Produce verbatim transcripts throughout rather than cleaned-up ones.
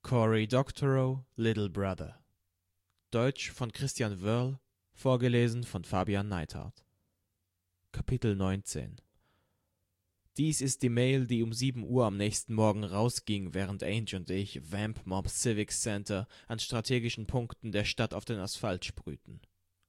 Cory Doctorow, Little Brother. Deutsch von Christian Wörl, vorgelesen von Fabian Neithardt. Kapitel neunzehn. Dies ist die Mail, die um sieben Uhr am nächsten Morgen rausging, während Ange und ich Vamp Mob Civic Center an strategischen Punkten der Stadt auf den Asphalt sprühten.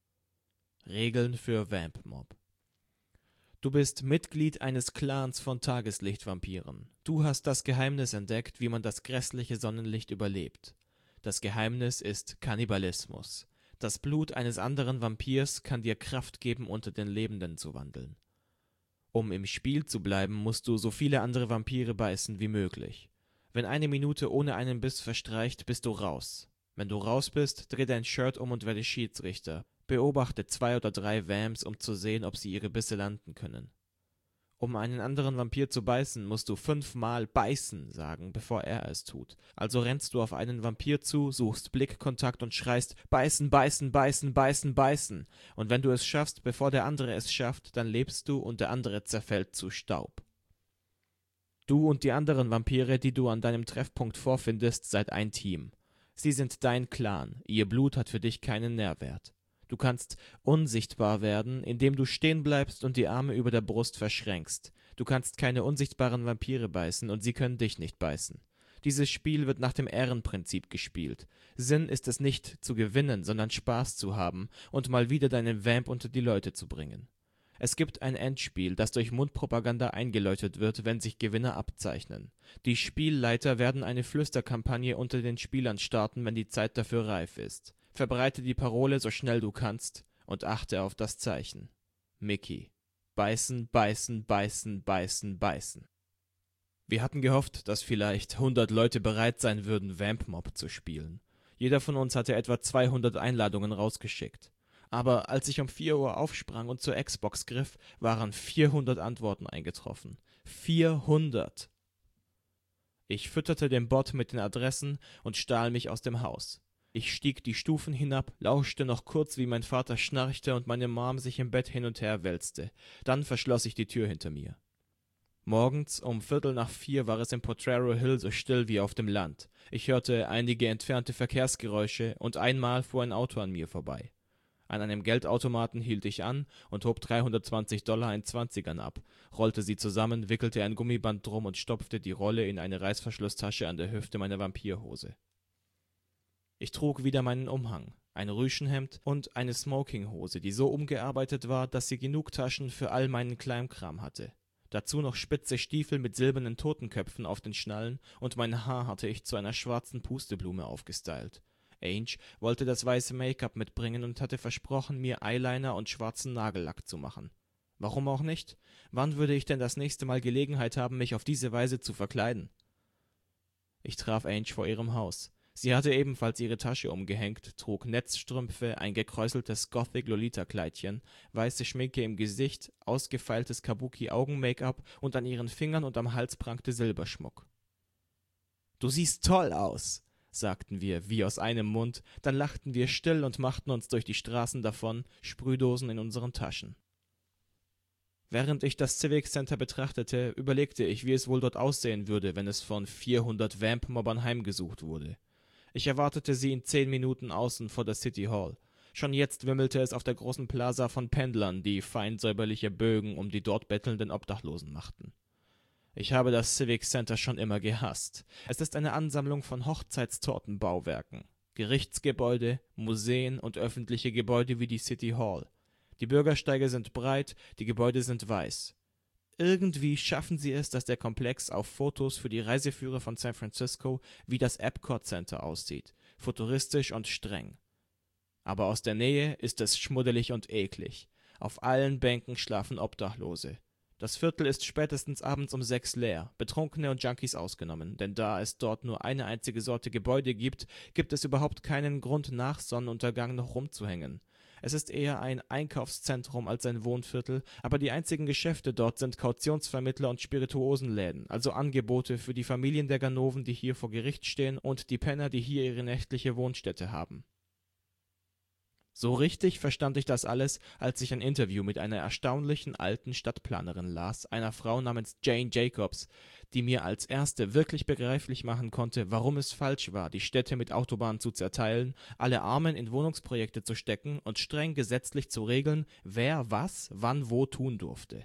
Regeln für Vamp Mob. Du bist Mitglied eines Clans von Tageslichtvampiren. Du hast das Geheimnis entdeckt, wie man das grässliche Sonnenlicht überlebt. Das Geheimnis ist Kannibalismus. Das Blut eines anderen Vampirs kann dir Kraft geben, unter den Lebenden zu wandeln. Um im Spiel zu bleiben, musst du so viele andere Vampire beißen wie möglich. Wenn eine Minute ohne einen Biss verstreicht, bist du raus. Wenn du raus bist, dreh dein Shirt um und werde Schiedsrichter. Beobachte zwei oder drei Vamps, um zu sehen, ob sie ihre Bisse landen können. Um einen anderen Vampir zu beißen, musst du fünfmal beißen sagen, bevor er es tut. Also rennst du auf einen Vampir zu, suchst Blickkontakt und schreist beißen, beißen, beißen, beißen, beißen. Und wenn du es schaffst, bevor der andere es schafft, dann lebst du und der andere zerfällt zu Staub. Du und die anderen Vampire, die du an deinem Treffpunkt vorfindest, seid ein Team. Sie sind dein Clan, ihr Blut hat für dich keinen Nährwert. Du kannst unsichtbar werden, indem du stehen bleibst und die Arme über der Brust verschränkst. Du kannst keine unsichtbaren Vampire beißen und sie können dich nicht beißen. Dieses Spiel wird nach dem Ehrenprinzip gespielt. Sinn ist es nicht zu gewinnen, sondern Spaß zu haben und mal wieder deinen Vamp unter die Leute zu bringen. Es gibt ein Endspiel, das durch Mundpropaganda eingeläutet wird, wenn sich Gewinner abzeichnen. Die Spielleiter werden eine Flüsterkampagne unter den Spielern starten, wenn die Zeit dafür reif ist. Verbreite die Parole so schnell du kannst und achte auf das Zeichen. Mickey. Beißen, beißen, beißen, beißen, beißen. Wir hatten gehofft, dass vielleicht hundert Leute bereit sein würden, Vamp Mob zu spielen. Jeder von uns hatte etwa zweihundert Einladungen rausgeschickt. Aber als ich um vier Uhr aufsprang und zur Xbox griff, waren vierhundert Antworten eingetroffen. vierhundert! Ich fütterte den Bot mit den Adressen und stahl mich aus dem Haus. Ich stieg die Stufen hinab, lauschte noch kurz, wie mein Vater schnarchte und meine Mom sich im Bett hin und her wälzte. Dann verschloss ich die Tür hinter mir. Morgens um Viertel nach vier war es im Potrero Hill so still wie auf dem Land. Ich hörte einige entfernte Verkehrsgeräusche und einmal fuhr ein Auto an mir vorbei. An einem Geldautomaten hielt ich an und hob dreihundertzwanzig Dollar in Zwanzigern ab, rollte sie zusammen, wickelte ein Gummiband drum und stopfte die Rolle in eine Reißverschlusstasche an der Hüfte meiner Vampirhose. Ich trug wieder meinen Umhang, ein Rüschenhemd und eine Smokinghose, die so umgearbeitet war, dass sie genug Taschen für all meinen Kleinkram hatte. Dazu noch spitze Stiefel mit silbernen Totenköpfen auf den Schnallen und mein Haar hatte ich zu einer schwarzen Pusteblume aufgestylt. Ange wollte das weiße Make-up mitbringen und hatte versprochen, mir Eyeliner und schwarzen Nagellack zu machen. Warum auch nicht? Wann würde ich denn das nächste Mal Gelegenheit haben, mich auf diese Weise zu verkleiden? Ich traf Ange vor ihrem Haus. Sie hatte ebenfalls ihre Tasche umgehängt, trug Netzstrümpfe, ein gekräuseltes Gothic-Lolita-Kleidchen, weiße Schminke im Gesicht, ausgefeiltes Kabuki-Augen-Make-up und an ihren Fingern und am Hals prangte Silberschmuck. »Du siehst toll aus«, sagten wir, wie aus einem Mund, dann lachten wir still und machten uns durch die Straßen davon, Sprühdosen in unseren Taschen. Während ich das Civic Center betrachtete, überlegte ich, wie es wohl dort aussehen würde, wenn es von vierhundert Vamp-Mobbern heimgesucht wurde. Ich erwartete sie in zehn Minuten außen vor der City Hall. Schon jetzt wimmelte es auf der großen Plaza von Pendlern, die fein säuberliche Bögen um die dort bettelnden Obdachlosen machten. Ich habe das Civic Center schon immer gehasst. Es ist eine Ansammlung von Hochzeitstortenbauwerken, Gerichtsgebäude, Museen und öffentliche Gebäude wie die City Hall. Die Bürgersteige sind breit, die Gebäude sind weiß. Irgendwie schaffen sie es, dass der Komplex auf Fotos für die Reiseführer von San Francisco wie das Epcot Center aussieht, futuristisch und streng. Aber aus der Nähe ist es schmuddelig und eklig. Auf allen Bänken schlafen Obdachlose. Das Viertel ist spätestens abends um sechs leer, Betrunkene und Junkies ausgenommen, denn da es dort nur eine einzige Sorte Gebäude gibt, gibt es überhaupt keinen Grund, nach Sonnenuntergang noch rumzuhängen. Es ist eher ein Einkaufszentrum als ein Wohnviertel, aber die einzigen Geschäfte dort sind Kautionsvermittler und Spirituosenläden, also Angebote für die Familien der Ganoven, die hier vor Gericht stehen und die Penner, die hier ihre nächtliche Wohnstätte haben. So richtig verstand ich das alles, als ich ein Interview mit einer erstaunlichen alten Stadtplanerin las, einer Frau namens Jane Jacobs, die mir als erste wirklich begreiflich machen konnte, warum es falsch war, die Städte mit Autobahnen zu zerteilen, alle Armen in Wohnungsprojekte zu stecken und streng gesetzlich zu regeln, wer was, wann, wo tun durfte.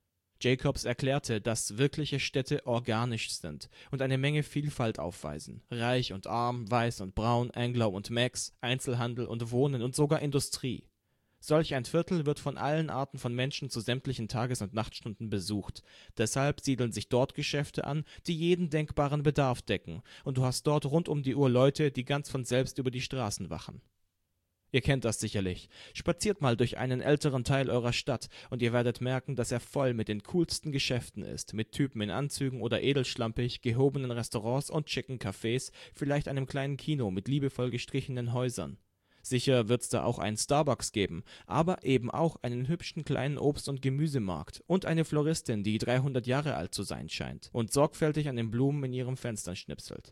Jacobs erklärte, dass wirkliche Städte organisch sind und eine Menge Vielfalt aufweisen. Reich und arm, weiß und braun, Anglo und Max, Einzelhandel und Wohnen und sogar Industrie. Solch ein Viertel wird von allen Arten von Menschen zu sämtlichen Tages- und Nachtstunden besucht. Deshalb siedeln sich dort Geschäfte an, die jeden denkbaren Bedarf decken, und du hast dort rund um die Uhr Leute, die ganz von selbst über die Straßen wachen. Ihr kennt das sicherlich. Spaziert mal durch einen älteren Teil eurer Stadt und ihr werdet merken, dass er voll mit den coolsten Geschäften ist, mit Typen in Anzügen oder edelschlampig, gehobenen Restaurants und schicken Cafés, vielleicht einem kleinen Kino mit liebevoll gestrichenen Häusern. Sicher wird's da auch einen Starbucks geben, aber eben auch einen hübschen kleinen Obst- und Gemüsemarkt und eine Floristin, die dreihundert Jahre alt zu sein scheint und sorgfältig an den Blumen in ihren Fenstern schnipselt.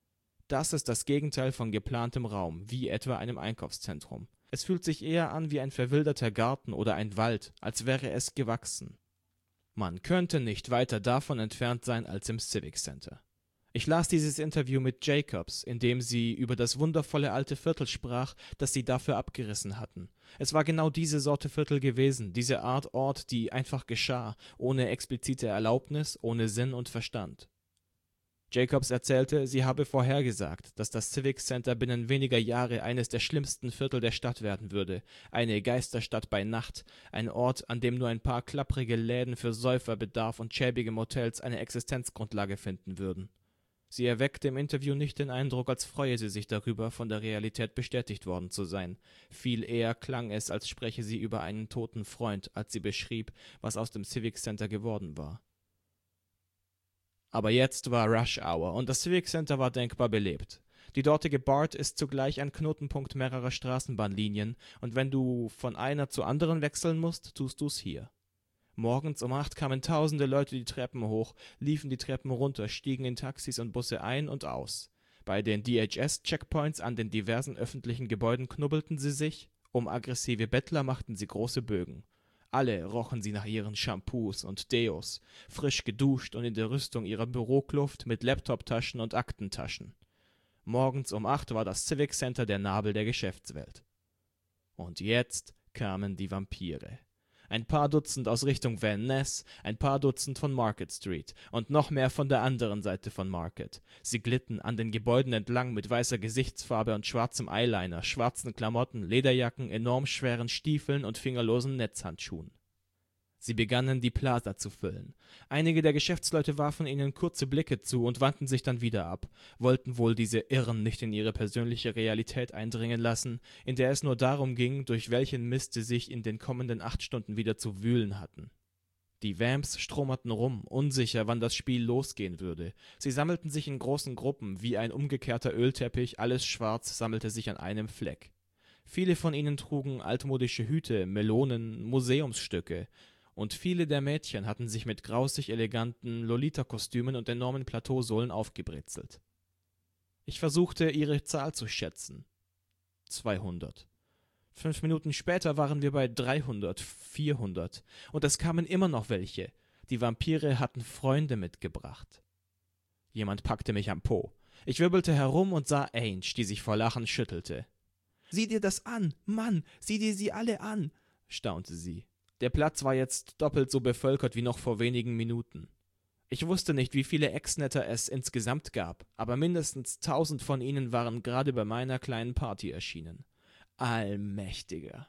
Das ist das Gegenteil von geplantem Raum, wie etwa einem Einkaufszentrum. Es fühlt sich eher an wie ein verwilderter Garten oder ein Wald, als wäre es gewachsen. Man könnte nicht weiter davon entfernt sein als im Civic Center. Ich las dieses Interview mit Jacobs, in dem sie über das wundervolle alte Viertel sprach, das sie dafür abgerissen hatten. Es war genau diese Sorte Viertel gewesen, diese Art Ort, die einfach geschah, ohne explizite Erlaubnis, ohne Sinn und Verstand. Jacobs erzählte, sie habe vorhergesagt, dass das Civic Center binnen weniger Jahre eines der schlimmsten Viertel der Stadt werden würde, eine Geisterstadt bei Nacht, ein Ort, an dem nur ein paar klapprige Läden für Säuferbedarf und schäbige Motels eine Existenzgrundlage finden würden. Sie erweckte im Interview nicht den Eindruck, als freue sie sich darüber, von der Realität bestätigt worden zu sein. Viel eher klang es, als spreche sie über einen toten Freund, als sie beschrieb, was aus dem Civic Center geworden war. Aber jetzt war Rush Hour und das Civic Center war denkbar belebt. Die dortige BART ist zugleich ein Knotenpunkt mehrerer Straßenbahnlinien und wenn du von einer zur anderen wechseln musst, tust du's hier. Morgens um acht kamen tausende Leute die Treppen hoch, liefen die Treppen runter, stiegen in Taxis und Busse ein und aus. Bei den D H S-Checkpoints an den diversen öffentlichen Gebäuden knubbelten sie sich, um aggressive Bettler machten sie große Bögen. Alle rochen sie nach ihren Shampoos und Deos, frisch geduscht und in der Rüstung ihrer Bürokluft mit Laptoptaschen und Aktentaschen. Morgens um acht war das Civic Center der Nabel der Geschäftswelt. Und jetzt kamen die Vampire. Ein paar Dutzend aus Richtung Van Ness, ein paar Dutzend von Market Street und noch mehr von der anderen Seite von Market. Sie glitten an den Gebäuden entlang mit weißer Gesichtsfarbe und schwarzem Eyeliner, schwarzen Klamotten, Lederjacken, enorm schweren Stiefeln und fingerlosen Netzhandschuhen. Sie begannen, die Plaza zu füllen. Einige der Geschäftsleute warfen ihnen kurze Blicke zu und wandten sich dann wieder ab, wollten wohl diese Irren nicht in ihre persönliche Realität eindringen lassen, in der es nur darum ging, durch welchen Mist sie sich in den kommenden acht Stunden wieder zu wühlen hatten. Die Vamps stromerten rum, unsicher, wann das Spiel losgehen würde. Sie sammelten sich in großen Gruppen, wie ein umgekehrter Ölteppich, alles schwarz sammelte sich an einem Fleck. Viele von ihnen trugen altmodische Hüte, Melonen, Museumsstücke, und viele der Mädchen hatten sich mit grausig eleganten Lolita-Kostümen und enormen Plateausohlen aufgebrezelt. Ich versuchte, ihre Zahl zu schätzen. zweihundert. Fünf Minuten später waren wir bei dreihundert, vierhundert. Und es kamen immer noch welche. Die Vampire hatten Freunde mitgebracht. Jemand packte mich am Po. Ich wirbelte herum und sah Ange, die sich vor Lachen schüttelte. »Sieh dir das an, Mann, sieh dir sie alle an«, staunte sie. Der Platz war jetzt doppelt so bevölkert wie noch vor wenigen Minuten. Ich wusste nicht, wie viele Ex-Netter es insgesamt gab, aber mindestens tausend von ihnen waren gerade bei meiner kleinen Party erschienen. Allmächtiger.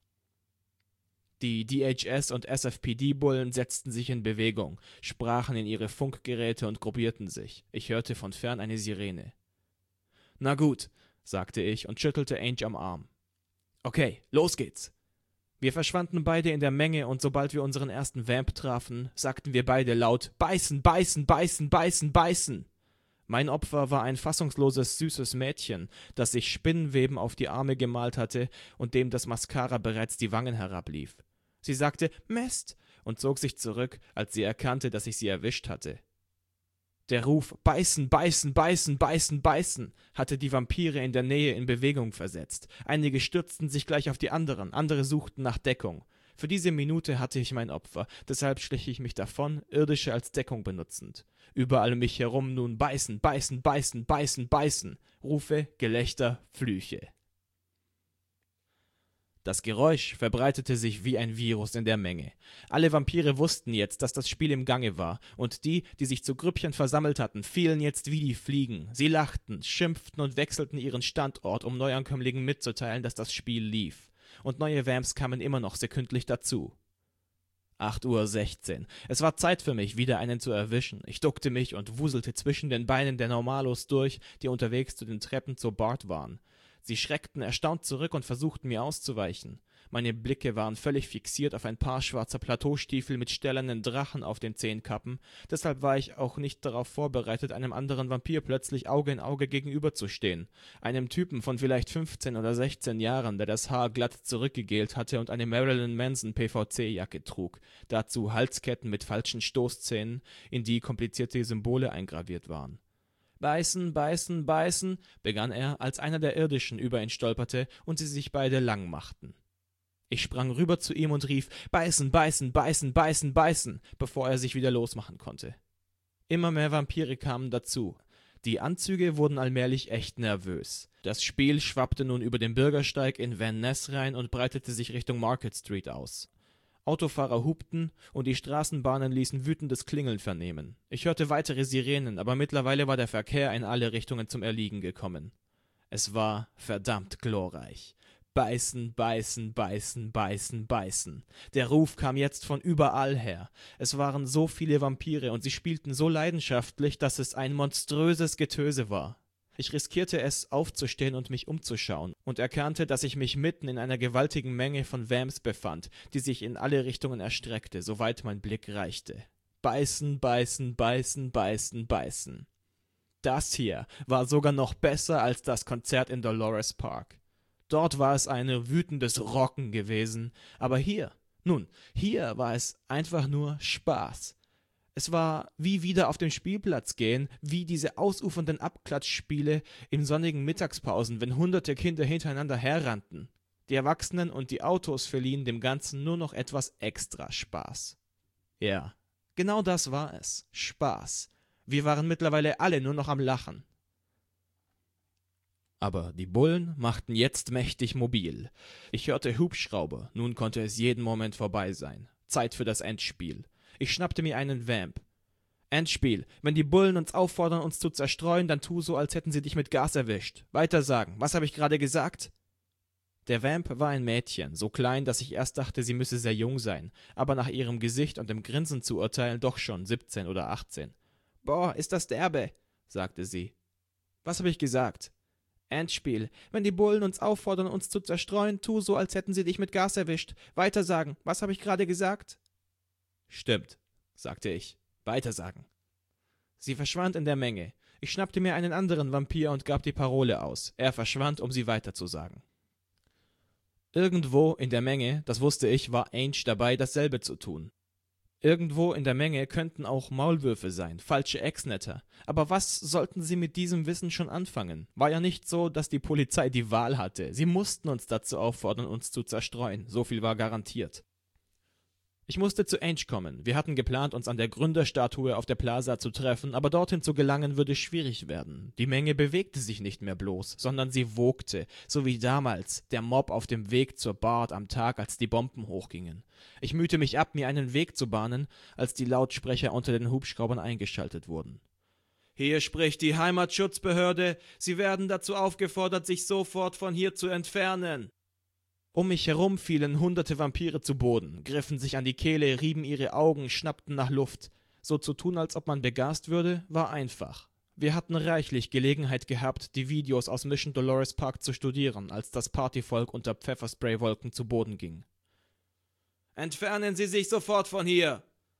Die D H S- und S F P D-Bullen setzten sich in Bewegung, sprachen in ihre Funkgeräte und gruppierten sich. Ich hörte von fern eine Sirene. »Na gut«, sagte ich und schüttelte Ange am Arm. »Okay, los geht's.« Wir verschwanden beide in der Menge und sobald wir unseren ersten Vamp trafen, sagten wir beide laut »Beißen, beißen, beißen, beißen, beißen!« Mein Opfer war ein fassungsloses, süßes Mädchen, das sich Spinnenweben auf die Arme gemalt hatte und dem das Mascara bereits die Wangen herablief. Sie sagte »Mist« und zog sich zurück, als sie erkannte, dass ich sie erwischt hatte. Der Ruf »Beißen, beißen, beißen, beißen, beißen« hatte die Vampire in der Nähe in Bewegung versetzt. Einige stürzten sich gleich auf die anderen, andere suchten nach Deckung. Für diese Minute hatte ich mein Opfer, deshalb schlich ich mich davon, Irdische als Deckung benutzend. Überall um mich herum nun »Beißen, beißen, beißen, beißen, beißen«, Rufe, Gelächter, Flüche. Das Geräusch verbreitete sich wie ein Virus in der Menge. Alle Vampire wussten jetzt, dass das Spiel im Gange war, und die, die sich zu Grüppchen versammelt hatten, fielen jetzt wie die Fliegen. Sie lachten, schimpften und wechselten ihren Standort, um Neuankömmlingen mitzuteilen, dass das Spiel lief. Und neue Vamps kamen immer noch sekündlich dazu. acht Uhr sechzehn. Es war Zeit für mich, wieder einen zu erwischen. Ich duckte mich und wuselte zwischen den Beinen der Normalos durch, die unterwegs zu den Treppen zur Bart waren. Sie schreckten erstaunt zurück und versuchten mir auszuweichen. Meine Blicke waren völlig fixiert auf ein paar schwarzer Plateaustiefel mit stählernen Drachen auf den Zehenkappen, deshalb war ich auch nicht darauf vorbereitet, einem anderen Vampir plötzlich Auge in Auge gegenüberzustehen. Einem Typen von vielleicht fünfzehn oder sechzehn Jahren, der das Haar glatt zurückgegelt hatte und eine Marilyn Manson P V C-Jacke trug, dazu Halsketten mit falschen Stoßzähnen, in die komplizierte Symbole eingraviert waren. »Beißen, beißen, beißen«, begann er, als einer der Irdischen über ihn stolperte und sie sich beide lang machten. Ich sprang rüber zu ihm und rief »Beißen, beißen, beißen, beißen, beißen«, bevor er sich wieder losmachen konnte. Immer mehr Vampire kamen dazu. Die Anzüge wurden allmählich echt nervös. Das Spiel schwappte nun über den Bürgersteig in Van Ness rein und breitete sich Richtung Market Street aus. Autofahrer hupten und die Straßenbahnen ließen wütendes Klingeln vernehmen. Ich hörte weitere Sirenen, aber mittlerweile war der Verkehr in alle Richtungen zum Erliegen gekommen. Es war verdammt glorreich. Beißen, beißen, beißen, beißen, beißen. Der Ruf kam jetzt von überall her. Es waren so viele Vampire und sie spielten so leidenschaftlich, dass es ein monströses Getöse war. Ich riskierte es, aufzustehen und mich umzuschauen, und erkannte, dass ich mich mitten in einer gewaltigen Menge von Vamps befand, die sich in alle Richtungen erstreckte, soweit mein Blick reichte. Beißen, beißen, beißen, beißen, beißen. Das hier war sogar noch besser als das Konzert in Dolores Park. Dort war es ein wütendes Rocken gewesen, aber hier, nun, hier war es einfach nur Spaß. Es war wie wieder auf dem Spielplatz gehen, wie diese ausufernden Abklatschspiele in sonnigen Mittagspausen, wenn hunderte Kinder hintereinander herrannten. Die Erwachsenen und die Autos verliehen dem Ganzen nur noch etwas extra Spaß. Ja, genau das war es, Spaß. Wir waren mittlerweile alle nur noch am Lachen. Aber die Bullen machten jetzt mächtig mobil. Ich hörte Hubschrauber, nun konnte es jeden Moment vorbei sein. Zeit für das Endspiel. Ich schnappte mir einen Vamp. Endspiel. Wenn die Bullen uns auffordern, uns zu zerstreuen, dann tu so, als hätten sie dich mit Gas erwischt. Weiter sagen. Was habe ich gerade gesagt? Der Vamp war ein Mädchen, so klein, dass ich erst dachte, sie müsse sehr jung sein, aber nach ihrem Gesicht und dem Grinsen zu urteilen doch schon siebzehn oder achtzehn. »Boah, ist das derbe«, sagte sie. »Was habe ich gesagt?« »Endspiel. Wenn die Bullen uns auffordern, uns zu zerstreuen, tu so, als hätten sie dich mit Gas erwischt. Weiter sagen. Was habe ich gerade gesagt?« »Stimmt«, sagte ich. »Weitersagen.« Sie verschwand in der Menge. Ich schnappte mir einen anderen Vampir und gab die Parole aus. Er verschwand, um sie weiterzusagen. Irgendwo in der Menge, das wusste ich, war Ainge dabei, dasselbe zu tun. Irgendwo in der Menge könnten auch Maulwürfe sein, falsche Ex-Netter. Aber was sollten sie mit diesem Wissen schon anfangen? War ja nicht so, dass die Polizei die Wahl hatte. Sie mussten uns dazu auffordern, uns zu zerstreuen. So viel war garantiert. Ich musste zu Ainge kommen. Wir hatten geplant, uns an der Gründerstatue auf der Plaza zu treffen, aber dorthin zu gelangen würde schwierig werden. Die Menge bewegte sich nicht mehr bloß, sondern sie wogte, so wie damals, der Mob auf dem Weg zur Bart am Tag, als die Bomben hochgingen. Ich mühte mich ab, mir einen Weg zu bahnen, als die Lautsprecher unter den Hubschraubern eingeschaltet wurden. »Hier spricht die Heimatschutzbehörde. Sie werden dazu aufgefordert, sich sofort von hier zu entfernen.« Um mich herum fielen hunderte Vampire zu Boden, griffen sich an die Kehle, rieben ihre Augen, schnappten nach Luft. So zu tun, als ob man begast würde, war einfach. Wir hatten reichlich Gelegenheit gehabt, die Videos aus Mission Dolores Park zu studieren, als das Partyvolk unter Pfefferspraywolken zu Boden ging. »Entfernen Sie sich sofort von hier!«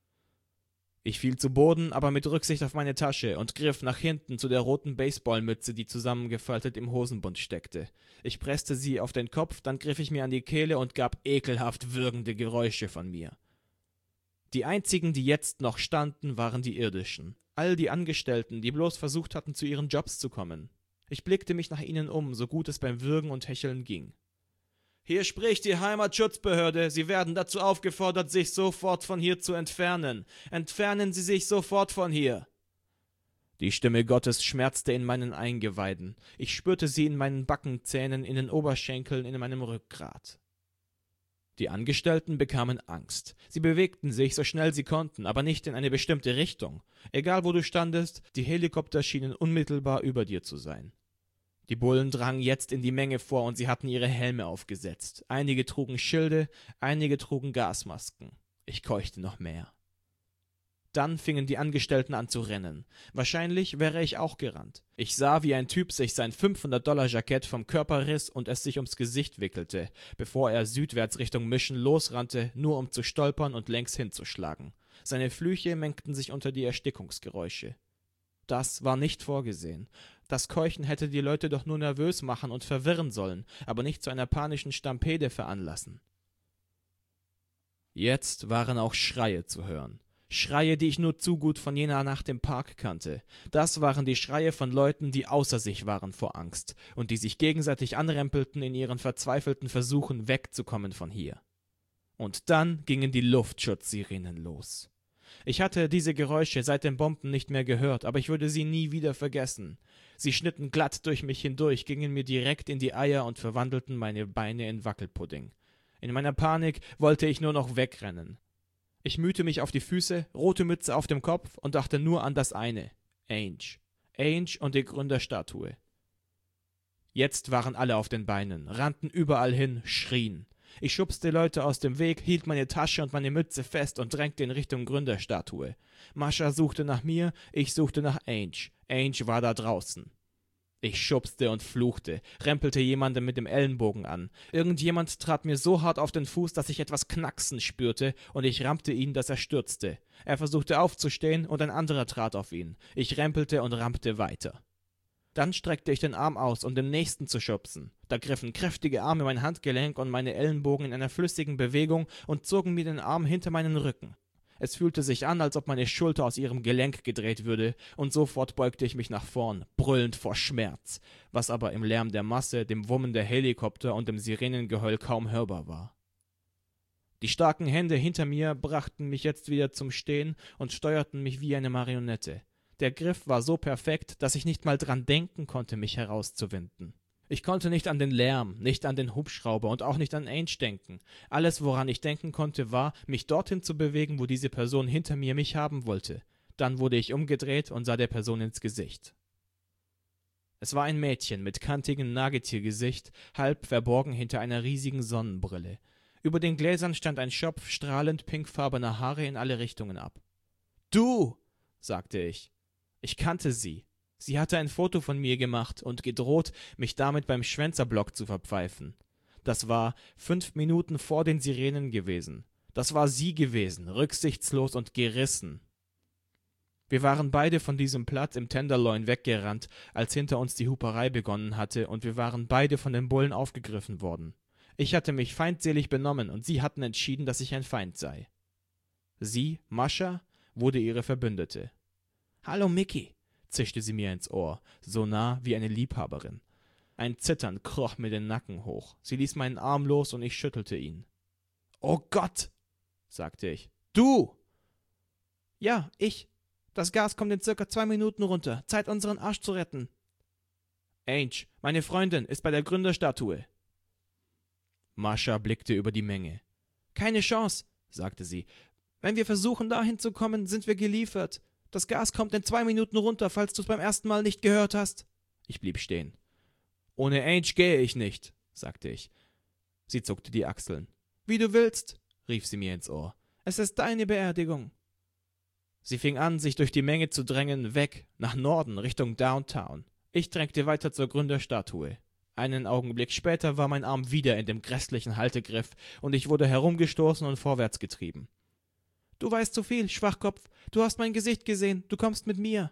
Ich fiel zu Boden, aber mit Rücksicht auf meine Tasche und griff nach hinten zu der roten Baseballmütze, die zusammengefaltet im Hosenbund steckte. Ich presste sie auf den Kopf, dann griff ich mir an die Kehle und gab ekelhaft würgende Geräusche von mir. Die einzigen, die jetzt noch standen, waren die Irdischen. All die Angestellten, die bloß versucht hatten, zu ihren Jobs zu kommen. Ich blickte mich nach ihnen um, so gut es beim Würgen und Hecheln ging. »Hier spricht die Heimatschutzbehörde. Sie werden dazu aufgefordert, sich sofort von hier zu entfernen. Entfernen Sie sich sofort von hier!« Die Stimme Gottes schmerzte in meinen Eingeweiden. Ich spürte sie in meinen Backenzähnen, in den Oberschenkeln, in meinem Rückgrat. Die Angestellten bekamen Angst. Sie bewegten sich, so schnell sie konnten, aber nicht in eine bestimmte Richtung. Egal wo du standest, die Helikopter schienen unmittelbar über dir zu sein. Die Bullen drangen jetzt in die Menge vor und sie hatten ihre Helme aufgesetzt. Einige trugen Schilde, einige trugen Gasmasken. Ich keuchte noch mehr. Dann fingen die Angestellten an zu rennen. Wahrscheinlich wäre ich auch gerannt. Ich sah, wie ein Typ sich sein fünfhundert-Dollar-Jackett vom Körper riss und es sich ums Gesicht wickelte, bevor er südwärts Richtung Mission losrannte, nur um zu stolpern und längs hinzuschlagen. Seine Flüche mengten sich unter die Erstickungsgeräusche. Das war nicht vorgesehen. Das Keuchen hätte die Leute doch nur nervös machen und verwirren sollen, aber nicht zu einer panischen Stampede veranlassen. Jetzt waren auch Schreie zu hören. Schreie, die ich nur zu gut von jener Nacht im Park kannte. Das waren die Schreie von Leuten, die außer sich waren vor Angst und die sich gegenseitig anrempelten in ihren verzweifelten Versuchen, wegzukommen von hier. Und dann gingen die Luftschutzsirenen los. Ich hatte diese Geräusche seit den Bomben nicht mehr gehört, aber ich würde sie nie wieder vergessen. Sie schnitten glatt durch mich hindurch, gingen mir direkt in die Eier und verwandelten meine Beine in Wackelpudding. In meiner Panik wollte ich nur noch wegrennen. Ich mühte mich auf die Füße, rote Mütze auf dem Kopf und dachte nur an das eine: Ainge. Ainge und die Gründerstatue. Jetzt waren alle auf den Beinen, rannten überall hin, schrien. Ich schubste Leute aus dem Weg, hielt meine Tasche und meine Mütze fest und drängte in Richtung Gründerstatue. Mascha suchte nach mir, ich suchte nach Ainge. Ainge war da draußen. Ich schubste und fluchte, rempelte jemanden mit dem Ellenbogen an. Irgendjemand trat mir so hart auf den Fuß, dass ich etwas knacksen spürte, und ich rammte ihn, dass er stürzte. Er versuchte aufzustehen, und ein anderer trat auf ihn. Ich rempelte und rammte weiter. Dann streckte ich den Arm aus, um den nächsten zu schubsen. Da griffen kräftige Arme mein Handgelenk und meine Ellenbogen in einer flüssigen Bewegung und zogen mir den Arm hinter meinen Rücken. Es fühlte sich an, als ob meine Schulter aus ihrem Gelenk gedreht würde, und sofort beugte ich mich nach vorn, brüllend vor Schmerz, was aber im Lärm der Masse, dem Wummen der Helikopter und dem Sirenengeheul kaum hörbar war. Die starken Hände hinter mir brachten mich jetzt wieder zum Stehen und steuerten mich wie eine Marionette. Der Griff war so perfekt, dass ich nicht mal dran denken konnte, mich herauszuwinden. Ich konnte nicht an den Lärm, nicht an den Hubschrauber und auch nicht an Ainge denken. Alles, woran ich denken konnte, war, mich dorthin zu bewegen, wo diese Person hinter mir mich haben wollte. Dann wurde ich umgedreht und sah der Person ins Gesicht. Es war ein Mädchen mit kantigem Nagetiergesicht, halb verborgen hinter einer riesigen Sonnenbrille. Über den Gläsern stand ein Schopf strahlend pinkfarbener Haare in alle Richtungen ab. »Du!« sagte ich. Ich kannte sie. Sie hatte ein Foto von mir gemacht und gedroht, mich damit beim Schwänzerblock zu verpfeifen. Das war fünf Minuten vor den Sirenen gewesen. Das war sie gewesen, rücksichtslos und gerissen. Wir waren beide von diesem Platz im Tenderloin weggerannt, als hinter uns die Huperei begonnen hatte, und wir waren beide von den Bullen aufgegriffen worden. Ich hatte mich feindselig benommen, und sie hatten entschieden, dass ich ein Feind sei. Sie, Mascha, wurde ihre Verbündete. »Hallo, Mickey«, zischte sie mir ins Ohr, so nah wie eine Liebhaberin. Ein Zittern kroch mir den Nacken hoch. Sie ließ meinen Arm los und ich schüttelte ihn. »Oh Gott«, sagte ich. »Du!« »Ja, ich. Das Gas kommt in circa zwei Minuten runter. Zeit, unseren Arsch zu retten.« »Ainge, meine Freundin, ist bei der Gründerstatue.« Mascha blickte über die Menge. »Keine Chance«, sagte sie. »Wenn wir versuchen, dahin zu kommen, sind wir geliefert. Das Gas kommt in zwei Minuten runter, falls du es beim ersten Mal nicht gehört hast.« Ich blieb stehen. »Ohne Ainge gehe ich nicht«, sagte ich. Sie zuckte die Achseln. »Wie du willst«, rief sie mir ins Ohr. »Es ist deine Beerdigung.« Sie fing an, sich durch die Menge zu drängen, weg, nach Norden, Richtung Downtown. Ich drängte weiter zur Gründerstatue. Einen Augenblick später war mein Arm wieder in dem grässlichen Haltegriff und ich wurde herumgestoßen und vorwärts getrieben. »Du weißt zu viel, Schwachkopf. Du hast mein Gesicht gesehen. Du kommst mit mir.«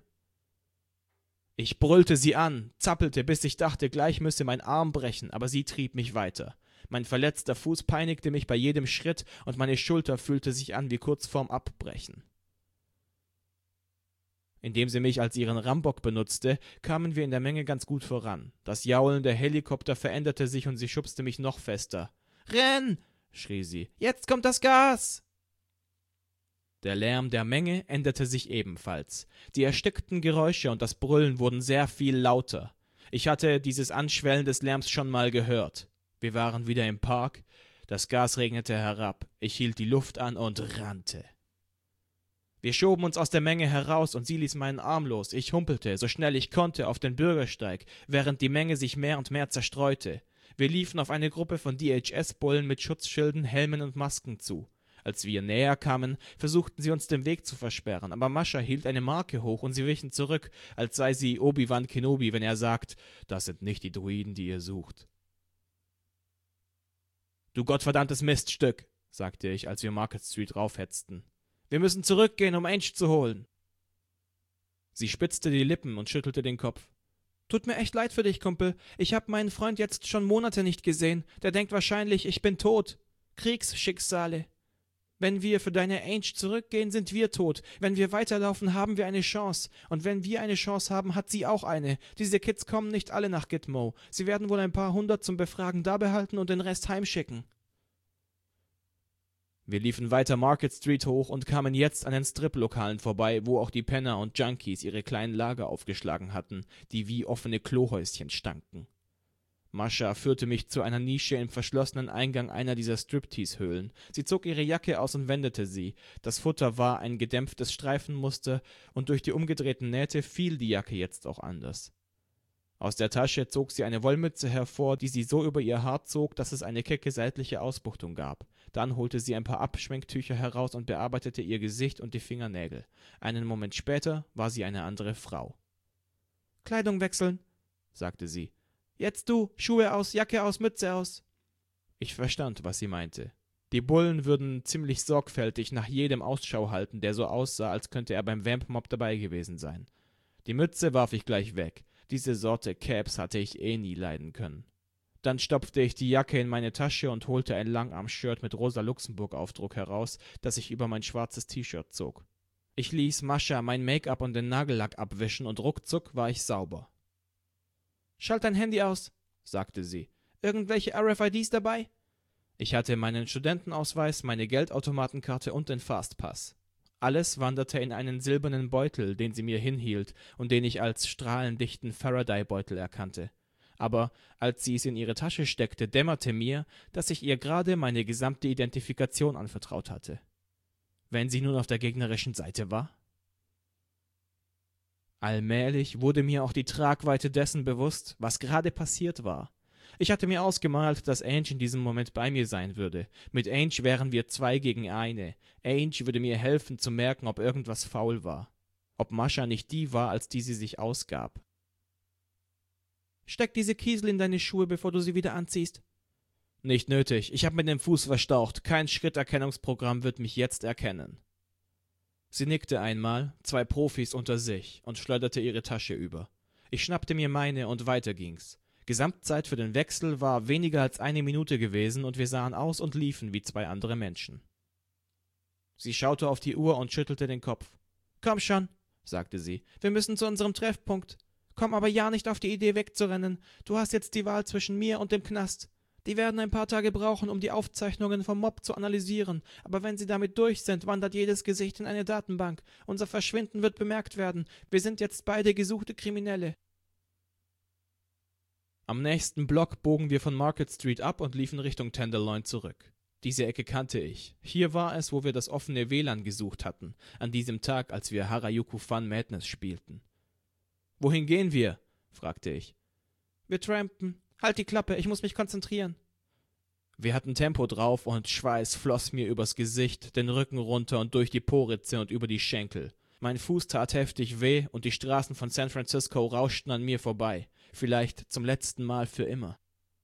Ich brüllte sie an, zappelte, bis ich dachte, gleich müsse mein Arm brechen, aber sie trieb mich weiter. Mein verletzter Fuß peinigte mich bei jedem Schritt und meine Schulter fühlte sich an wie kurz vorm Abbrechen. Indem sie mich als ihren Rambock benutzte, kamen wir in der Menge ganz gut voran. Das Jaulen der Helikopter veränderte sich und sie schubste mich noch fester. »Renn!« schrie sie. »Jetzt kommt das Gas!« Der Lärm der Menge änderte sich ebenfalls. Die erstickten Geräusche und das Brüllen wurden sehr viel lauter. Ich hatte dieses Anschwellen des Lärms schon mal gehört. Wir waren wieder im Park. Das Gas regnete herab. Ich hielt die Luft an und rannte. Wir schoben uns aus der Menge heraus und sie ließ meinen Arm los. Ich humpelte, so schnell ich konnte, auf den Bürgersteig, während die Menge sich mehr und mehr zerstreute. Wir liefen auf eine Gruppe von D H S-Bullen mit Schutzschilden, Helmen und Masken zu. Als wir näher kamen, versuchten sie uns den Weg zu versperren, aber Mascha hielt eine Marke hoch und sie wichen zurück, als sei sie Obi-Wan Kenobi, wenn er sagt, das sind nicht die Druiden, die ihr sucht. »Du gottverdammtes Miststück«, sagte ich, als wir Market Street raufhetzten. »Wir müssen zurückgehen, um Ainge zu holen.« Sie spitzte die Lippen und schüttelte den Kopf. »Tut mir echt leid für dich, Kumpel. Ich hab meinen Freund jetzt schon Monate nicht gesehen. Der denkt wahrscheinlich, ich bin tot. Kriegsschicksale. Wenn wir für deine Ainge zurückgehen, sind wir tot. Wenn wir weiterlaufen, haben wir eine Chance. Und wenn wir eine Chance haben, hat sie auch eine. Diese Kids kommen nicht alle nach Gitmo. Sie werden wohl ein paar hundert zum Befragen da behalten und den Rest heimschicken.« Wir liefen weiter Market Street hoch und kamen jetzt an den Strip-Lokalen vorbei, wo auch die Penner und Junkies ihre kleinen Lager aufgeschlagen hatten, die wie offene Klohäuschen stanken. Mascha führte mich zu einer Nische im verschlossenen Eingang einer dieser Striptease-Höhlen. Sie zog ihre Jacke aus und wendete sie. Das Futter war ein gedämpftes Streifenmuster und durch die umgedrehten Nähte fiel die Jacke jetzt auch anders. Aus der Tasche zog sie eine Wollmütze hervor, die sie so über ihr Haar zog, dass es eine kecke seitliche Ausbuchtung gab. Dann holte sie ein paar Abschminktücher heraus und bearbeitete ihr Gesicht und die Fingernägel. Einen Moment später war sie eine andere Frau. »Kleidung wechseln«, sagte sie. »Jetzt du, Schuhe aus, Jacke aus, Mütze aus.« Ich verstand, was sie meinte. Die Bullen würden ziemlich sorgfältig nach jedem Ausschau halten, der so aussah, als könnte er beim Vamp-Mob dabei gewesen sein. Die Mütze warf ich gleich weg. Diese Sorte Caps hatte ich eh nie leiden können. Dann stopfte ich die Jacke in meine Tasche und holte ein Langarm-Shirt mit Rosa-Luxemburg-Aufdruck heraus, das ich über mein schwarzes T-Shirt zog. Ich ließ Mascha mein Make-up und den Nagellack abwischen und ruckzuck war ich sauber. »Schalt dein Handy aus«, sagte sie. »Irgendwelche R F I Ds dabei?« Ich hatte meinen Studentenausweis, meine Geldautomatenkarte und den Fastpass. Alles wanderte in einen silbernen Beutel, den sie mir hinhielt und den ich als strahlendichten Faraday-Beutel erkannte. Aber als sie es in ihre Tasche steckte, dämmerte mir, dass ich ihr gerade meine gesamte Identifikation anvertraut hatte. Wenn sie nun auf der gegnerischen Seite war? Allmählich wurde mir auch die Tragweite dessen bewusst, was gerade passiert war. Ich hatte mir ausgemalt, dass Ainge in diesem Moment bei mir sein würde. Mit Ainge wären wir zwei gegen eine. Ainge würde mir helfen zu merken, ob irgendwas faul war. Ob Mascha nicht die war, als die sie sich ausgab. »Steck diese Kiesel in deine Schuhe, bevor du sie wieder anziehst.« »Nicht nötig. Ich habe mir den Fuß verstaucht. Kein Schritterkennungsprogramm wird mich jetzt erkennen.« Sie nickte einmal, zwei Profis unter sich, und schleuderte ihre Tasche über. Ich schnappte mir meine und weiter ging's. Gesamtzeit für den Wechsel war weniger als eine Minute gewesen und wir sahen aus und liefen wie zwei andere Menschen. Sie schaute auf die Uhr und schüttelte den Kopf. »Komm schon«, sagte sie, »wir müssen zu unserem Treffpunkt. Komm aber ja nicht auf die Idee wegzurennen. Du hast jetzt die Wahl zwischen mir und dem Knast. Die werden ein paar Tage brauchen, um die Aufzeichnungen vom Mob zu analysieren, aber wenn sie damit durch sind, wandert jedes Gesicht in eine Datenbank. Unser Verschwinden wird bemerkt werden. Wir sind jetzt beide gesuchte Kriminelle.« Am nächsten Block bogen wir von Market Street ab und liefen Richtung Tenderloin zurück. Diese Ecke kannte ich. Hier war es, wo wir das offene W L A N gesucht hatten, an diesem Tag, als wir Harajuku Fun Madness spielten. »Wohin gehen wir?« fragte ich. »Wir trampen. Halt die Klappe, ich muss mich konzentrieren.« Wir hatten Tempo drauf und Schweiß floss mir übers Gesicht, den Rücken runter und durch die Po-Ritze und über die Schenkel. Mein Fuß tat heftig weh und die Straßen von San Francisco rauschten an mir vorbei. Vielleicht zum letzten Mal für immer.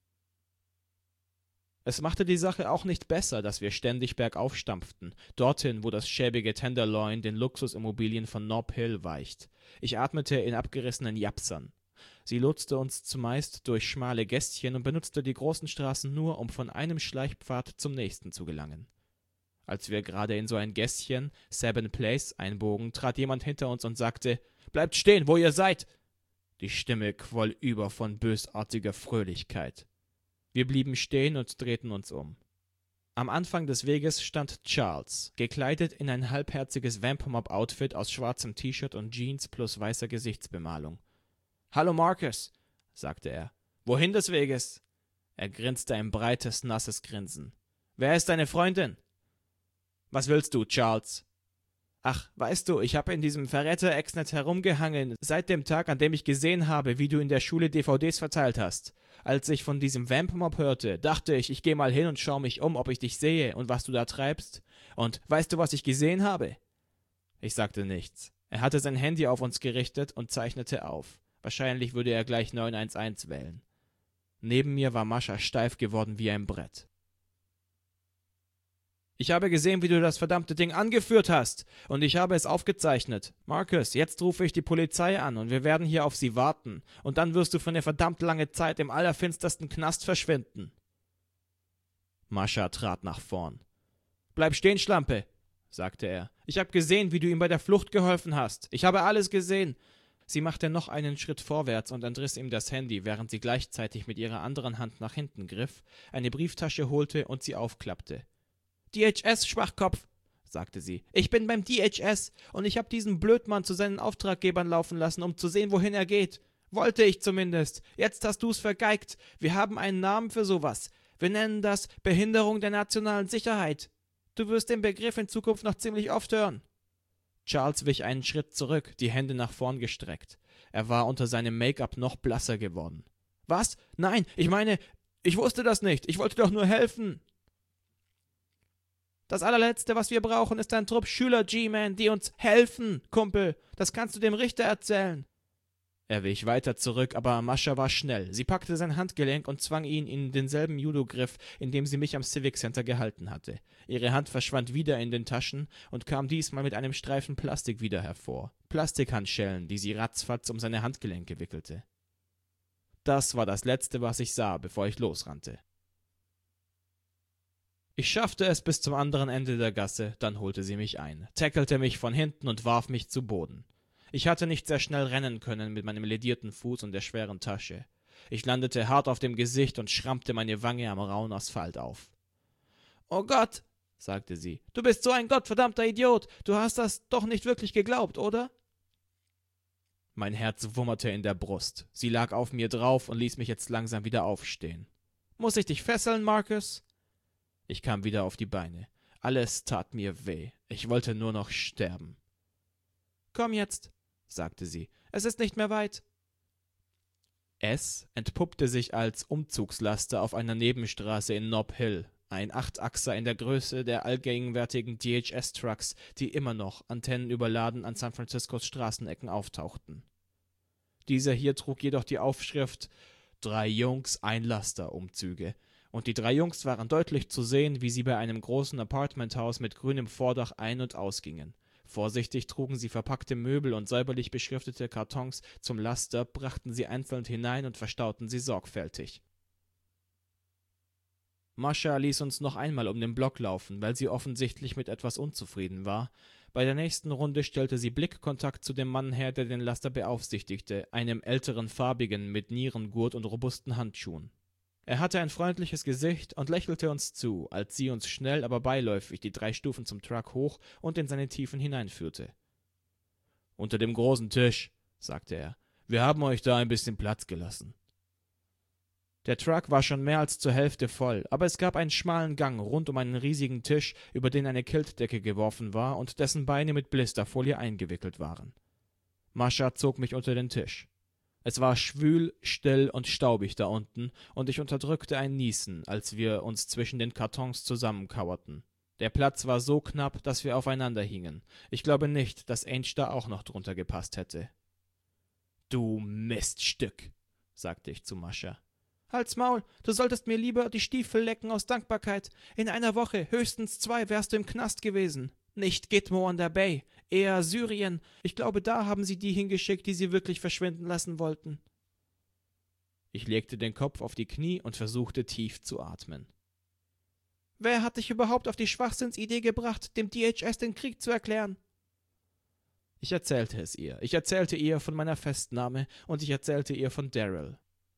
Es machte die Sache auch nicht besser, dass wir ständig bergauf stampften, dorthin, wo das schäbige Tenderloin den Luxusimmobilien von Nob Hill weicht. Ich atmete in abgerissenen Japsern. Sie lotste uns zumeist durch schmale Gässchen und benutzte die großen Straßen nur, um von einem Schleichpfad zum nächsten zu gelangen. Als wir gerade in so ein Gässchen, Sabin Place, einbogen, trat jemand hinter uns und sagte, »Bleibt stehen, wo ihr seid!« Die Stimme quoll über von bösartiger Fröhlichkeit. Wir blieben stehen und drehten uns um. Am Anfang des Weges stand Charles, gekleidet in ein halbherziges Vamp-Mob-Outfit aus schwarzem T-Shirt und Jeans plus weißer Gesichtsbemalung. »Hallo Marcus«, sagte er. »Wohin des Weges?« Er grinste ein breites, nasses Grinsen. »Wer ist deine Freundin?« »Was willst du, Charles?« »Ach, weißt du, ich habe in diesem Verräter-Exnet herumgehangen, seit dem Tag, an dem ich gesehen habe, wie du in der Schule D V Ds verteilt hast. Als ich von diesem Vamp-Mob hörte, dachte ich, ich gehe mal hin und schaue mich um, ob ich dich sehe und was du da treibst. Und weißt du, was ich gesehen habe?« Ich sagte nichts. Er hatte sein Handy auf uns gerichtet und zeichnete auf. Wahrscheinlich würde er gleich neun eins eins wählen. Neben mir war Mascha steif geworden wie ein Brett. »Ich habe gesehen, wie du das verdammte Ding angeführt hast, und ich habe es aufgezeichnet. Marcus, jetzt rufe ich die Polizei an, und wir werden hier auf sie warten, und dann wirst du für eine verdammt lange Zeit im allerfinstersten Knast verschwinden.« Mascha trat nach vorn. »Bleib stehen, Schlampe«, sagte er. »Ich habe gesehen, wie du ihm bei der Flucht geholfen hast. Ich habe alles gesehen.« Sie machte noch einen Schritt vorwärts und entriss ihm das Handy, während sie gleichzeitig mit ihrer anderen Hand nach hinten griff, eine Brieftasche holte und sie aufklappte. »D H S, Schwachkopf«, sagte sie. »Ich bin beim D H S und ich habe diesen Blödmann zu seinen Auftraggebern laufen lassen, um zu sehen, wohin er geht. Wollte ich zumindest. Jetzt hast du's vergeigt. Wir haben einen Namen für sowas. Wir nennen das Behinderung der nationalen Sicherheit. Du wirst den Begriff in Zukunft noch ziemlich oft hören.« Charles wich einen Schritt zurück, die Hände nach vorn gestreckt. Er war unter seinem Make-up noch blasser geworden. »Was? Nein, ich meine, ich wusste das nicht. Ich wollte doch nur helfen.« »Das allerletzte, was wir brauchen, ist ein Trupp Schüler G-Men, die uns helfen, Kumpel. Das kannst du dem Richter erzählen.« Er wich weiter zurück, aber Mascha war schnell. Sie packte sein Handgelenk und zwang ihn in denselben Judo-Griff, in dem sie mich am Civic Center gehalten hatte. Ihre Hand verschwand wieder in den Taschen und kam diesmal mit einem Streifen Plastik wieder hervor. Plastikhandschellen, die sie ratzfatz um seine Handgelenke wickelte. Das war das Letzte, was ich sah, bevor ich losrannte. Ich schaffte es bis zum anderen Ende der Gasse, dann holte sie mich ein, tackelte mich von hinten und warf mich zu Boden. Ich hatte nicht sehr schnell rennen können mit meinem ledierten Fuß und der schweren Tasche. Ich landete hart auf dem Gesicht und schrammte meine Wange am rauen Asphalt auf. »Oh Gott«, sagte sie, »du bist so ein gottverdammter Idiot. Du hast das doch nicht wirklich geglaubt, oder?« Mein Herz wummerte in der Brust. Sie lag auf mir drauf und ließ mich jetzt langsam wieder aufstehen. »Muss ich dich fesseln, Marcus?« Ich kam wieder auf die Beine. Alles tat mir weh. Ich wollte nur noch sterben. »Komm jetzt«, sagte sie. »Es ist nicht mehr weit.« Es entpuppte sich als Umzugslaster auf einer Nebenstraße in Nob Hill, ein Achtachser in der Größe der allgegenwärtigen D H S-Trucks, die immer noch antennenüberladen an San Franciscos Straßenecken auftauchten. Dieser hier trug jedoch die Aufschrift »Drei Jungs, ein Laster«-Umzüge, und die drei Jungs waren deutlich zu sehen, wie sie bei einem großen Apartmenthaus mit grünem Vordach ein- und ausgingen. Vorsichtig trugen sie verpackte Möbel und säuberlich beschriftete Kartons zum Laster, brachten sie einzeln hinein und verstauten sie sorgfältig. Mascha ließ uns noch einmal um den Block laufen, weil sie offensichtlich mit etwas unzufrieden war. Bei der nächsten Runde stellte sie Blickkontakt zu dem Mann her, der den Laster beaufsichtigte, einem älteren Farbigen mit Nierengurt und robusten Handschuhen. Er hatte ein freundliches Gesicht und lächelte uns zu, als sie uns schnell, aber beiläufig die drei Stufen zum Truck hoch und in seine Tiefen hineinführte. »Unter dem großen Tisch«, sagte er. »Wir haben euch da ein bisschen Platz gelassen.« Der Truck war schon mehr als zur Hälfte voll, aber es gab einen schmalen Gang rund um einen riesigen Tisch, über den eine Kiltdecke geworfen war und dessen Beine mit Blisterfolie eingewickelt waren. Mascha zog mich unter den Tisch. Es war schwül, still und staubig da unten, und ich unterdrückte ein Niesen, als wir uns zwischen den Kartons zusammenkauerten. Der Platz war so knapp, dass wir aufeinander hingen. Ich glaube nicht, dass Ainge da auch noch drunter gepasst hätte. »Du Miststück«, sagte ich zu Mascha. »Halt's Maul, du solltest mir lieber die Stiefel lecken aus Dankbarkeit. In einer Woche, höchstens zwei, wärst du im Knast gewesen. Nicht Gitmo on der Bay, eher Syrien. Ich glaube, da haben sie die hingeschickt, die sie wirklich verschwinden lassen wollten.« Ich legte den Kopf auf die Knie und versuchte tief zu atmen. »Wer hat dich überhaupt auf die Schwachsinnsidee gebracht, dem D H S den Krieg zu erklären?« Ich erzählte es ihr. Ich erzählte ihr von meiner Festnahme und ich erzählte ihr von Daryl.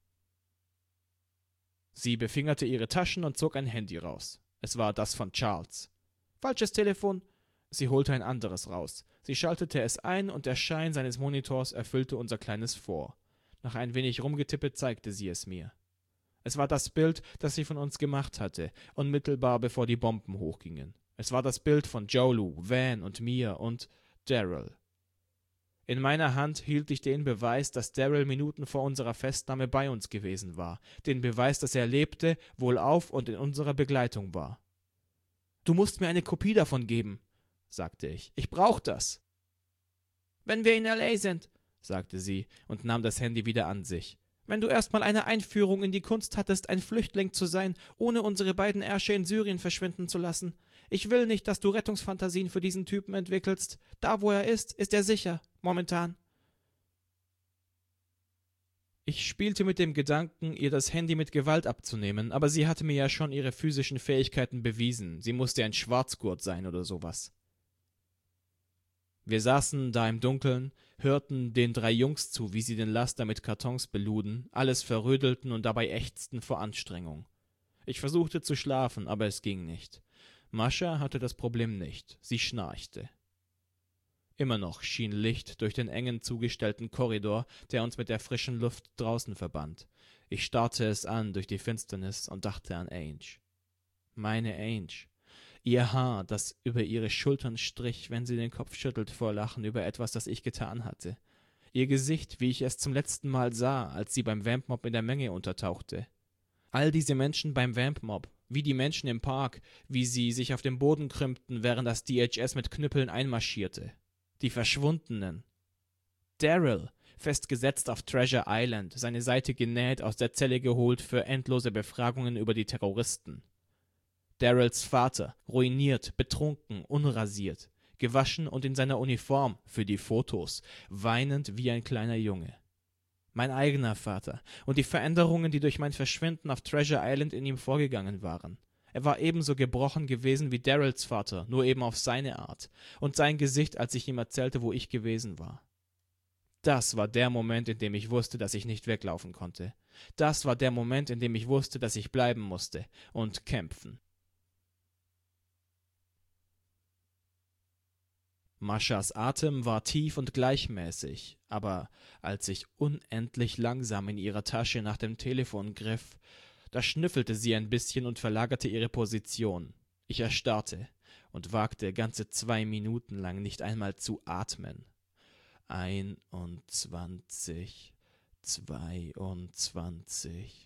Sie befingerte ihre Taschen und zog ein Handy raus. Es war das von Charles. »Falsches Telefon!« Sie holte ein anderes raus. Sie schaltete es ein und der Schein seines Monitors erfüllte unser kleines Fort. Nach ein wenig Rumgetippe zeigte sie es mir. Es war das Bild, das sie von uns gemacht hatte, unmittelbar bevor die Bomben hochgingen. Es war das Bild von Jolu, Van und mir und Daryl. In meiner Hand hielt ich den Beweis, dass Daryl Minuten vor unserer Festnahme bei uns gewesen war, den Beweis, dass er lebte, wohlauf und in unserer Begleitung war. »Du musst mir eine Kopie davon geben«, sagte ich. »Ich brauch das.« »Wenn wir in L A sind«, sagte sie und nahm das Handy wieder an sich. »Wenn du erstmal eine Einführung in die Kunst hattest, ein Flüchtling zu sein, ohne unsere beiden Ärsche in Syrien verschwinden zu lassen. Ich will nicht, dass du Rettungsfantasien für diesen Typen entwickelst. Da, wo er ist, ist er sicher. Momentan.« Ich spielte mit dem Gedanken, ihr das Handy mit Gewalt abzunehmen, aber sie hatte mir ja schon ihre physischen Fähigkeiten bewiesen. Sie musste ein Schwarzgurt sein oder sowas. Wir saßen da im Dunkeln, hörten den drei Jungs zu, wie sie den Laster mit Kartons beluden, alles verrödelten und dabei ächzten vor Anstrengung. Ich versuchte zu schlafen, aber es ging nicht. Mascha hatte das Problem nicht. Sie schnarchte. Immer noch schien Licht durch den engen zugestellten Korridor, der uns mit der frischen Luft draußen verband. Ich starrte es an durch die Finsternis und dachte an Ange. Meine Ange. Ihr Haar, das über ihre Schultern strich, wenn sie den Kopf schüttelte vor Lachen über etwas, das ich getan hatte. Ihr Gesicht, wie ich es zum letzten Mal sah, als sie beim Vampmob in der Menge untertauchte. All diese Menschen beim Vampmob, wie die Menschen im Park, wie sie sich auf dem Boden krümmten, während das D H S mit Knüppeln einmarschierte. Die Verschwundenen. Daryl, festgesetzt auf Treasure Island, seine Seite genäht, aus der Zelle geholt für endlose Befragungen über die Terroristen. Daryls Vater, ruiniert, betrunken, unrasiert, gewaschen und in seiner Uniform, für die Fotos, weinend wie ein kleiner Junge. Mein eigener Vater und die Veränderungen, die durch mein Verschwinden auf Treasure Island in ihm vorgegangen waren. Er war ebenso gebrochen gewesen wie Daryls Vater, nur eben auf seine Art, und sein Gesicht, als ich ihm erzählte, wo ich gewesen war. Das war der Moment, in dem ich wusste, dass ich nicht weglaufen konnte. Das war der Moment, in dem ich wusste, dass ich bleiben musste und kämpfen. Maschas Atem war tief und gleichmäßig, aber als ich unendlich langsam in ihrer Tasche nach dem Telefon griff, da schnüffelte sie ein bisschen und verlagerte ihre Position. Ich erstarrte und wagte ganze zwei Minuten lang nicht einmal zu atmen. Einundzwanzig, zweiundzwanzig.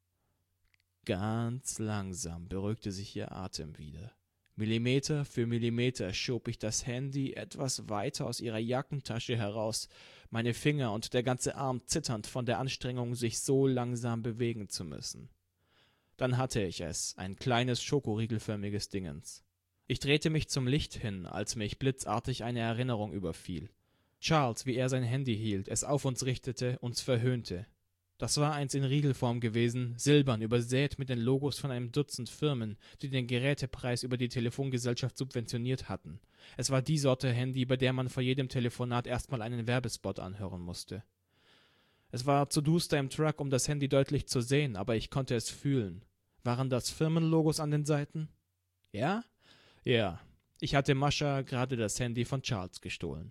Ganz langsam beruhigte sich ihr Atem wieder. Millimeter für Millimeter schob ich das Handy etwas weiter aus ihrer Jackentasche heraus, meine Finger und der ganze Arm zitternd von der Anstrengung, sich so langsam bewegen zu müssen. Dann hatte ich es, ein kleines schokoriegelförmiges Dingens. Ich drehte mich zum Licht hin, als mich blitzartig eine Erinnerung überfiel. Charles, wie er sein Handy hielt, es auf uns richtete, uns verhöhnte. Das war eins in Riegelform gewesen, silbern, übersät mit den Logos von einem Dutzend Firmen, die den Gerätepreis über die Telefongesellschaft subventioniert hatten. Es war die Sorte Handy, bei der man vor jedem Telefonat erstmal einen Werbespot anhören musste. Es war zu duster im Truck, um das Handy deutlich zu sehen, aber ich konnte es fühlen. Waren das Firmenlogos an den Seiten? Ja? Ja. Ich hatte Mascha gerade das Handy von Charles gestohlen.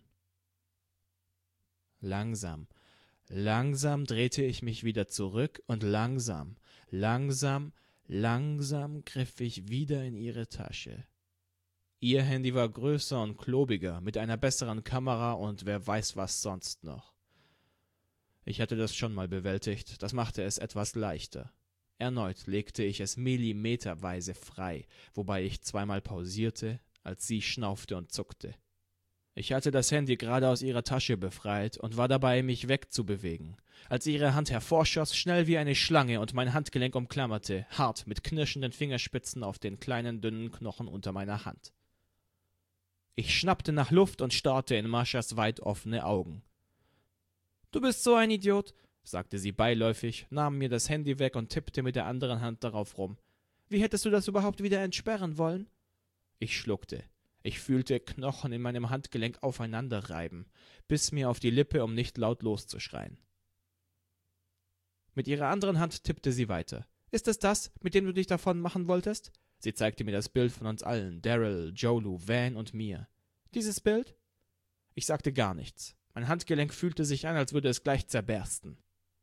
Langsam, langsam drehte ich mich wieder zurück und langsam, langsam, langsam griff ich wieder in ihre Tasche. Ihr Handy war größer und klobiger, mit einer besseren Kamera und wer weiß was sonst noch. Ich hatte das schon mal bewältigt, das machte es etwas leichter. Erneut legte ich es millimeterweise frei, wobei ich zweimal pausierte, als sie schnaufte und zuckte. Ich hatte das Handy gerade aus ihrer Tasche befreit und war dabei, mich wegzubewegen, als ihre Hand hervorschoss, schnell wie eine Schlange und mein Handgelenk umklammerte, hart mit knirschenden Fingerspitzen auf den kleinen, dünnen Knochen unter meiner Hand. Ich schnappte nach Luft und starrte in Maschas weit offene Augen. »Du bist so ein Idiot«, sagte sie beiläufig, nahm mir das Handy weg und tippte mit der anderen Hand darauf rum. »Wie hättest du das überhaupt wieder entsperren wollen?« Ich schluckte. Ich fühlte Knochen in meinem Handgelenk aufeinander reiben, biss mir auf die Lippe, um nicht laut loszuschreien. Mit ihrer anderen Hand tippte sie weiter. »Ist es das, mit dem du dich davon machen wolltest?« Sie zeigte mir das Bild von uns allen, Daryl, Jolu, Van und mir. »Dieses Bild?« Ich sagte gar nichts. Mein Handgelenk fühlte sich an, als würde es gleich zerbersten.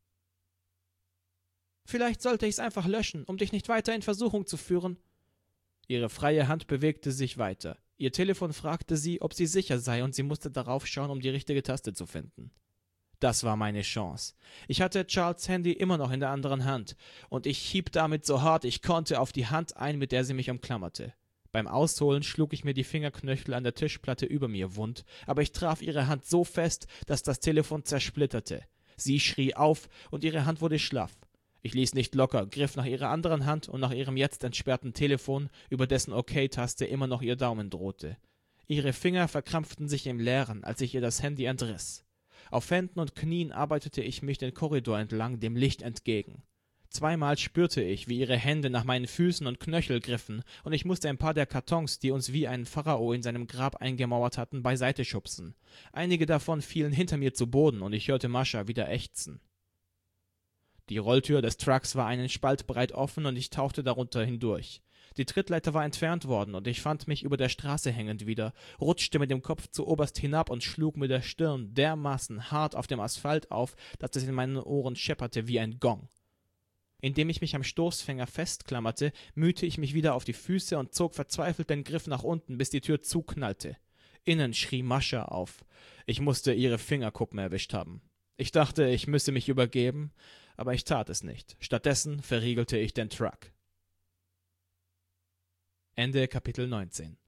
»Vielleicht sollte ich's einfach löschen, um dich nicht weiter in Versuchung zu führen.« Ihre freie Hand bewegte sich weiter. Ihr Telefon fragte sie, ob sie sicher sei, und sie musste darauf schauen, um die richtige Taste zu finden. Das war meine Chance. Ich hatte Charles' Handy immer noch in der anderen Hand, und ich hieb damit so hart ich konnte auf die Hand ein, mit der sie mich umklammerte. Beim Ausholen schlug ich mir die Fingerknöchel an der Tischplatte über mir wund, aber ich traf ihre Hand so fest, dass das Telefon zersplitterte. Sie schrie auf, und ihre Hand wurde schlaff. Ich ließ nicht locker, griff nach ihrer anderen Hand und nach ihrem jetzt entsperrten Telefon, über dessen OK-Taste immer noch ihr Daumen drohte. Ihre Finger verkrampften sich im Leeren, als ich ihr das Handy entriss. Auf Händen und Knien arbeitete ich mich den Korridor entlang, dem Licht entgegen. Zweimal spürte ich, wie ihre Hände nach meinen Füßen und Knöchel griffen, und ich musste ein paar der Kartons, die uns wie ein Pharao in seinem Grab eingemauert hatten, beiseite schubsen. Einige davon fielen hinter mir zu Boden, und ich hörte Mascha wieder ächzen. Die Rolltür des Trucks war einen Spalt breit offen, und ich tauchte darunter hindurch. Die Trittleiter war entfernt worden, und ich fand mich über der Straße hängend wieder, rutschte mit dem Kopf zu oberst hinab und schlug mit der Stirn dermaßen hart auf dem Asphalt auf, dass es in meinen Ohren schepperte wie ein Gong. Indem ich mich am Stoßfänger festklammerte, mühte ich mich wieder auf die Füße und zog verzweifelt den Griff nach unten, bis die Tür zuknallte. Innen schrie Mascha auf. Ich musste ihre Fingerkuppen erwischt haben. Ich dachte, ich müsse mich übergeben, aber ich tat es nicht. Stattdessen verriegelte ich den Truck. Ende Kapitel neunzehn.